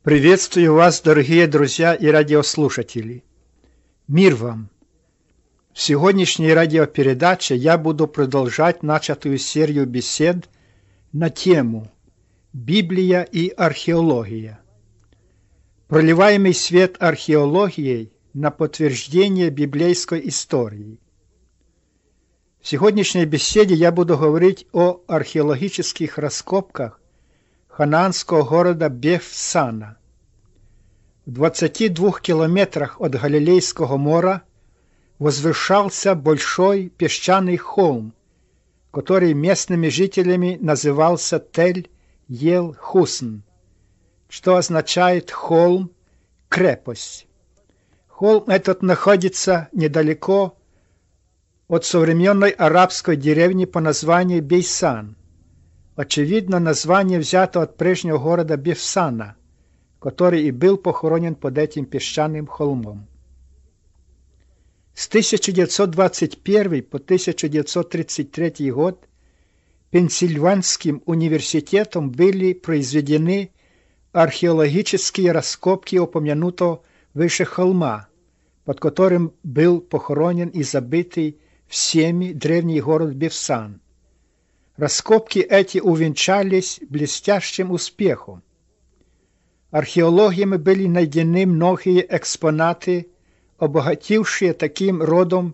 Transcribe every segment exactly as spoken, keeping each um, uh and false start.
Приветствую вас, дорогие друзья и радиослушатели. Мир вам! В сегодняшней радиопередаче я буду продолжать начатую серию бесед на тему «Библия и археология». Проливаемый свет археологией на подтверждение библейской истории. В сегодняшней беседе я буду говорить о археологических раскопках ханаанского города Бефсана. В двадцати двух километрах от Галилейского моря возвышался большой песчаный холм, который местными жителями назывался Тель-Ел-Хусн, что означает «холм, крепость». Холм этот находится недалеко от современной арабской деревни по названию Бейсан. Очевидно, название взято от прежнего города Бефсана, который и был похоронен под этим песчаным холмом. С тысяча девятьсот двадцать первого по тысяча девятьсот тридцать третий год Пенсильванским университетом были произведены археологические раскопки упомянутого выше холма, под которым был похоронен и забытый всеми древний город Бефсан. Раскопки эти увенчались блестящим успехом. Археологами были найдены многие экспонаты, обогатившие таким родом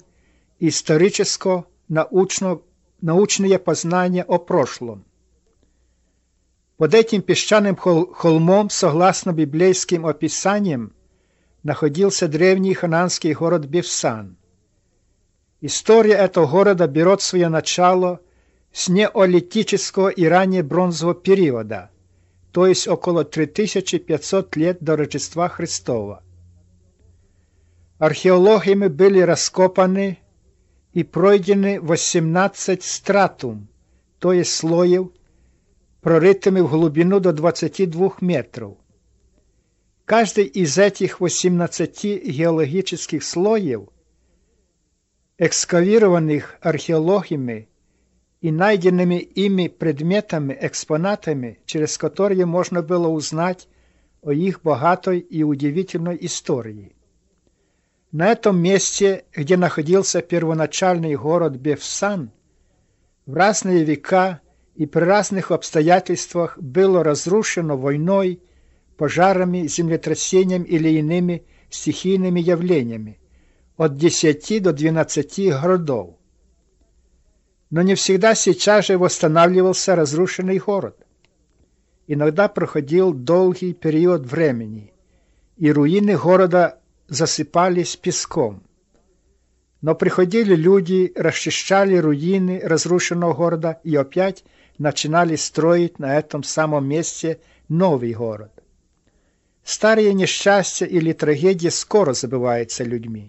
историческо-научное познание о прошлом. Под этим песчаным холмом, согласно библейским описаниям, находился древний ханаанский город Бефсан. История этого города берет свое начало с неолитического и ранее бронзового периода, то есть около три тысячи пятьсот лет до Рождества Христова. Археологами были раскопаны и пройдены восемнадцать стратум, то есть слоев, прорытыми в глубину до двадцати двух метров. Каждый из этих восемнадцати геологических слоев, экскавированных археологами и найденными ими предметами, экспонатами, через которые можно было узнать о их богатой и удивительной истории. На этом месте, где находился первоначальный город Бефсан, в разные века и при разных обстоятельствах было разрушено войной, пожарами, землетрясением или иными стихийными явлениями от десяти до двенадцати городов. Но не всегда сейчас же восстанавливался разрушенный город. Иногда проходил долгий период времени, и руины города засыпались песком. Но приходили люди, расчищали руины разрушенного города и опять начинали строить на этом самом месте новый город. Старые несчастья или трагедии скоро забываются людьми.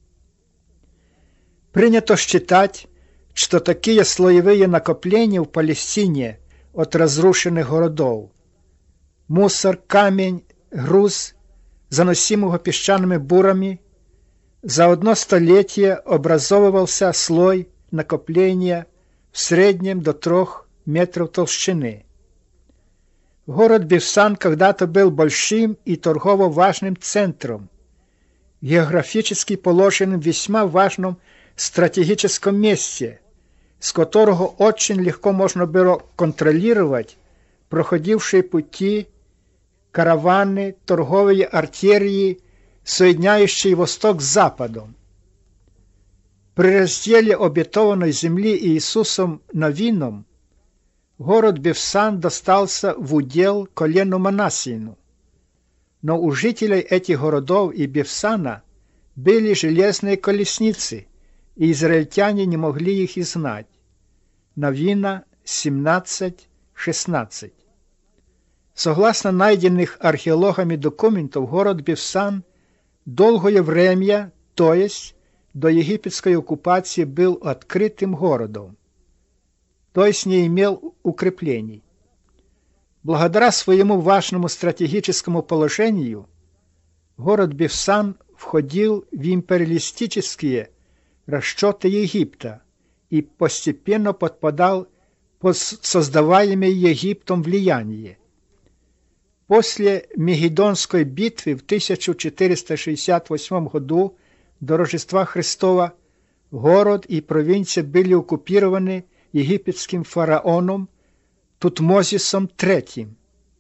Принято считать, что такие слоевые накопления в Палестине от разрушенных городов, мусор, камень, груз, заносимого песчаными бурами, за одно столетие образовывался слой накопления в среднем до трех метров толщины. Город Бефсан когда-то был большим и торгово важным центром, географически положенным в весьма важном стратегическом месте, с которого очень легко можно было контролировать проходившие пути, караваны, торговые артерии, соединяющие восток с западом. При разделе обетованной земли Иисусом Новином город Бефсан достался в удел колену Манассину. Но у жителей этих городов и Бефсана были железные колесницы, и израильтяне не могли их изгнать. Новина семнадцать шестнадцать. Согласно найденных археологами документов, город Бефсан долгое время, то есть до египетской оккупации, был открытым городом, то есть не имел укреплений. Благодаря своему важному стратегическому положению город Бефсан входил в империалистические расчеты Египта и постепенно подпадал под создаваемое Египтом влияние. После Мегидонской битвы в тысяча четыреста шестьдесят восьмом году до Рождества Христова город и провинция были оккупированы египетским фараоном Тутмозисом третьим.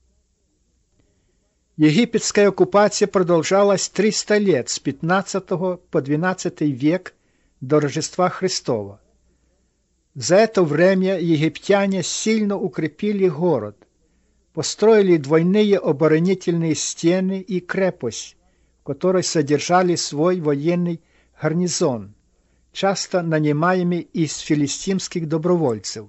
Египетская оккупация продолжалась триста лет, с пятнадцатого по двенадцатый век до Рождества Христова. За это время египтяне сильно укрепили город, построили двойные оборонительные стены и крепость, в которой содержали свой военный гарнизон, часто нанимаемый из филистимских добровольцев.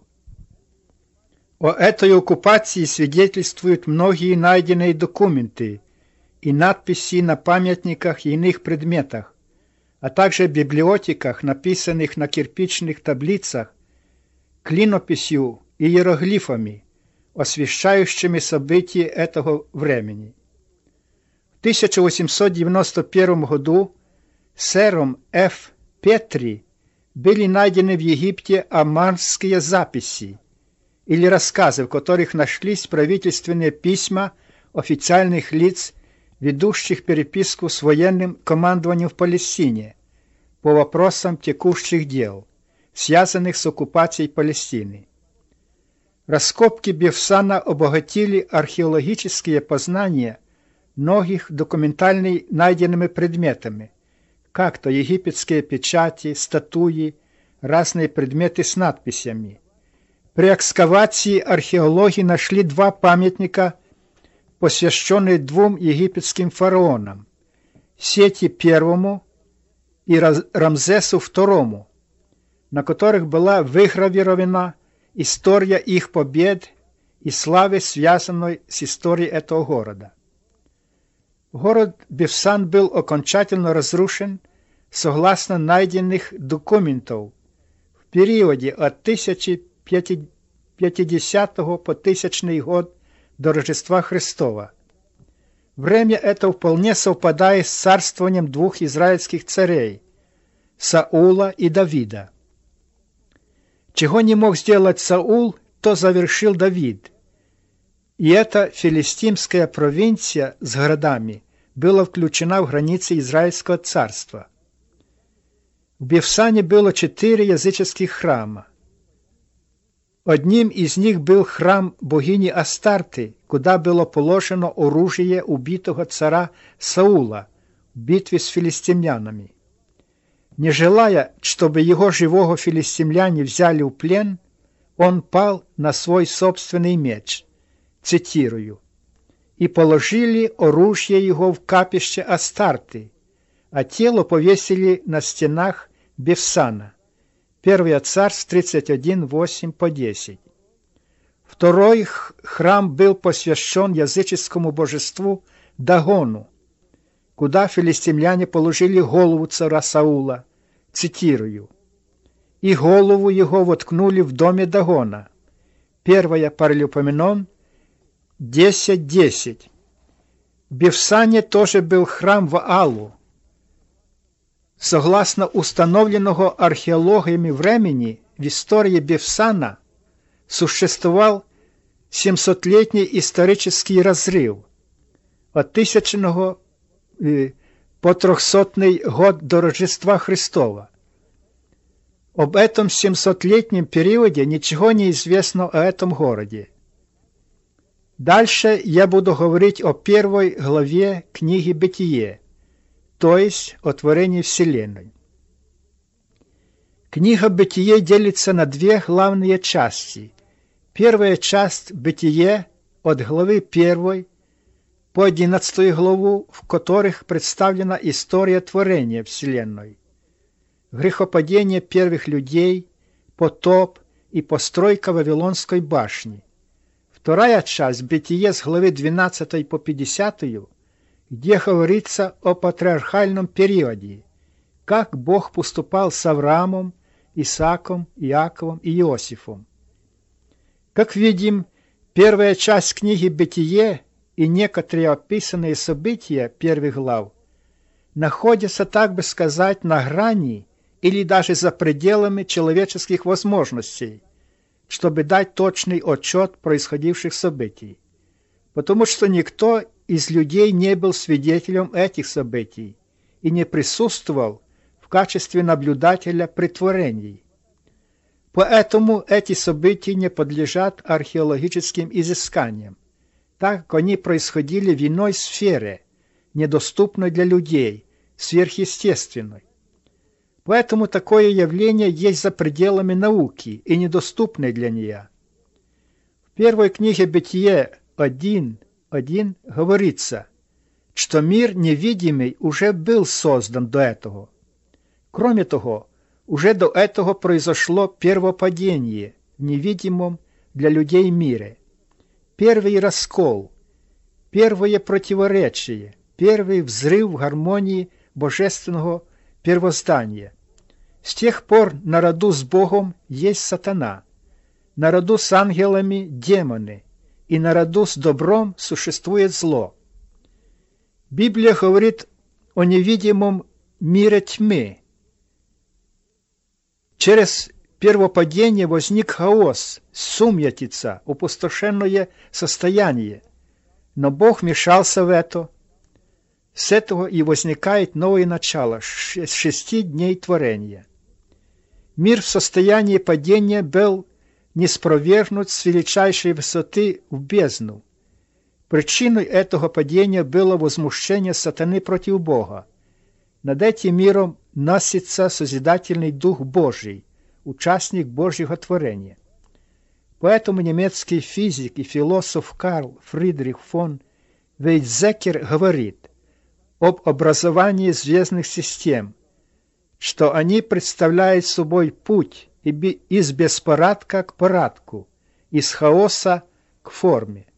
О этой оккупации свидетельствуют многие найденные документы и надписи на памятниках и иных предметах, а также библиотеках, написанных на кирпичных таблицах, клинописью и иероглифами, освещающими события этого времени. В тысяча восемьсот девяносто первом году сэром Ф. Петри были найдены в Египте амманские записи или рассказы, в которых нашлись правительственные письма официальных лиц, ведущих переписку с военным командованием в Палестине по вопросам текущих дел, связанных с оккупацией Палестины. Раскопки Бефсана обогатили археологические познания многих документально найденными предметами, как то египетские печати, статуи, разные предметы с надписями. При экскавации археологи нашли два памятника, посвященные двум египетским фараонам – Сети первому и Рамзесу второму, на которых была выгравирована история их побед и славы, связанной с историей этого города. Город Бефсан был окончательно разрушен согласно найденных документов в периоде от тысяча пятидесятого по тысячный год до Рождества Христова. Время это вполне совпадает с царствованием двух израильских царей – Саула и Давида. Чего не мог сделать Саул, то завершил Давид. И эта филистимская провинция с городами была включена в границы Израильского царства. В Бефсане было четыре языческих храма. Одним из них был храм богини Астарты, куда было положено оружие убитого царя Саула в битве с филистимлянами. Не желая, чтобы его живого филистимляне взяли в плен, он пал на свой собственный меч, цитирую, «и положили оружие его в капище Астарты, а тело повесили на стенах Бефсана». Первое Царств тридцать один, восемь по десять. Второй храм был посвящен языческому божеству Дагону, куда филистимляне положили голову царя Саула, цитирую, «и голову его воткнули в доме Дагона». Первое Паралипоменон десять десять. В Бефсане тоже был храм Ваалу. Согласно установленного археологами времени, в истории Бефсана существовал семисотлетний исторический разрыв от тысячного по трехсотый год до Рождества Христова. Об этом семисотлетнем периоде ничего не известно о этом городе. Дальше я буду говорить о первой главе книги «Бытие», то есть о творении Вселенной. Книга «Бытие» делится на две главные части. Первая часть «Бытие» от главы первой по одиннадцатую главу, в которых представлена история творения Вселенной, грехопадение первых людей, потоп и постройка Вавилонской башни. Вторая часть «Бытие» с главы двенадцатой по пятидесятую, где говорится о патриархальном периоде, как Бог поступал с Авраамом, Исааком, Иаковом и Иосифом. Как видим, первая часть книги «Бытие» и некоторые описанные события первых глав находятся, так бы сказать, на грани или даже за пределами человеческих возможностей, чтобы дать точный отчет происходивших событий. потому что никто из людей не был свидетелем этих событий и не присутствовал в качестве наблюдателя при творении. Поэтому эти события не подлежат археологическим изысканиям, так как они происходили в иной сфере, недоступной для людей, сверхъестественной. Поэтому такое явление есть за пределами науки и недоступное для нее. В первой книге Бытие один один говорится, что мир невидимый уже был создан до этого. Кроме того, уже до этого произошло первопадение в невидимом для людей мире, первый раскол, первое противоречие, первый взрыв гармонии божественного первоздания. С тех пор наряду с Богом есть сатана, наряду с ангелами демоны, и наряду с добром существует зло. Библия говорит о невидимом мире тьмы. Через первопадение возник хаос, сумятица, опустошенное состояние, но Бог вмешался в это. С этого и возникает новое начало шести дней творения. Мир в состоянии падения был ниспровергнут с величайшей высоты в бездну. Причиной этого падения было возмущение сатаны против Бога. Над этим миром носится созидательный Дух Божий, участник Божьего творения. Поэтому немецкий физик и философ Карл Фридрих фон Вейцзекер говорит об образовании звездных систем, что они представляют собой путь из беспорядка к порядку, из хаоса к форме.